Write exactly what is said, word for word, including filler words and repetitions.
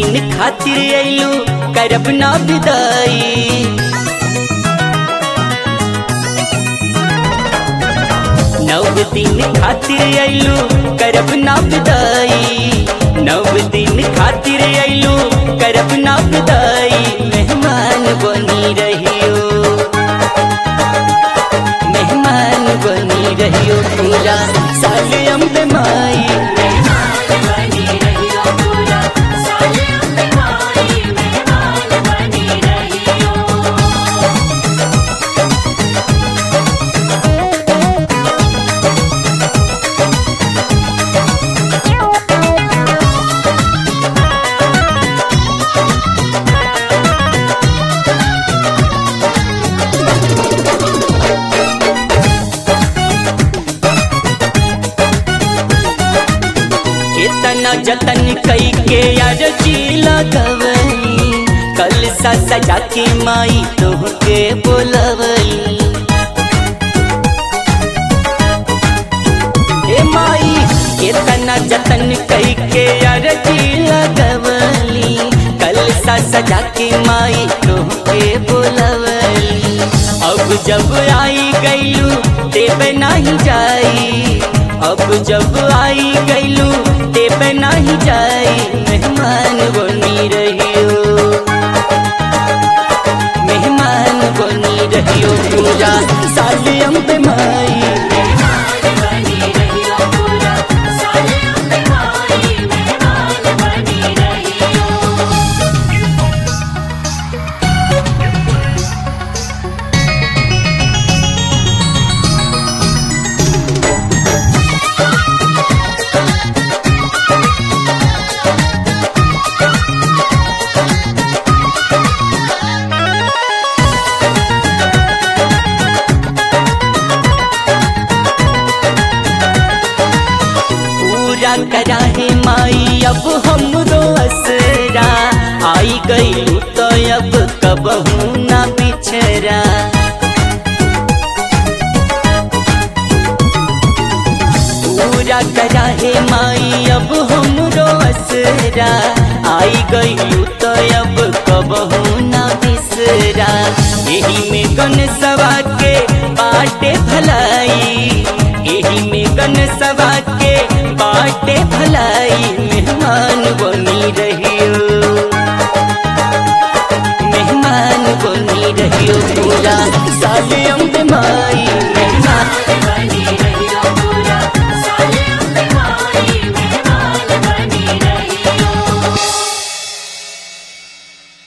दिन खातिर अइलू करब ना विदाई। नव दिन खातिर अइलू करब ना विदाई। नव दिन खातिर अइलू करब ना विदाई। मेहमान बनी रहियो, मेहमान बनी रहियो पूरा साल अम्बे माई। केतना जतन कई के यार चीला गवली। कल सा सजा के माई तोहके बोलवली। ए माई केतना जतन कई के यार चीला गवली। कल सा सजा के माई तोहके बोलवली। अब जब आई गईलू देवे नहीं जाई। अब जब आई गईलू देवे नहीं जाई। मेहमान बनी रहियो, मेहमान बनी रहियो पूरा साल अम्बे माई। करा है माई अब हमरो असरा। आई गई तो अब कबहू ना बिछरा। पूरा करा है माई अब हमरो असरा। आई गई तो अब कबहू ना बिसरा। यही में गणसवा के बाटे भलाई। यही में गणसवा के बाटे भलाई।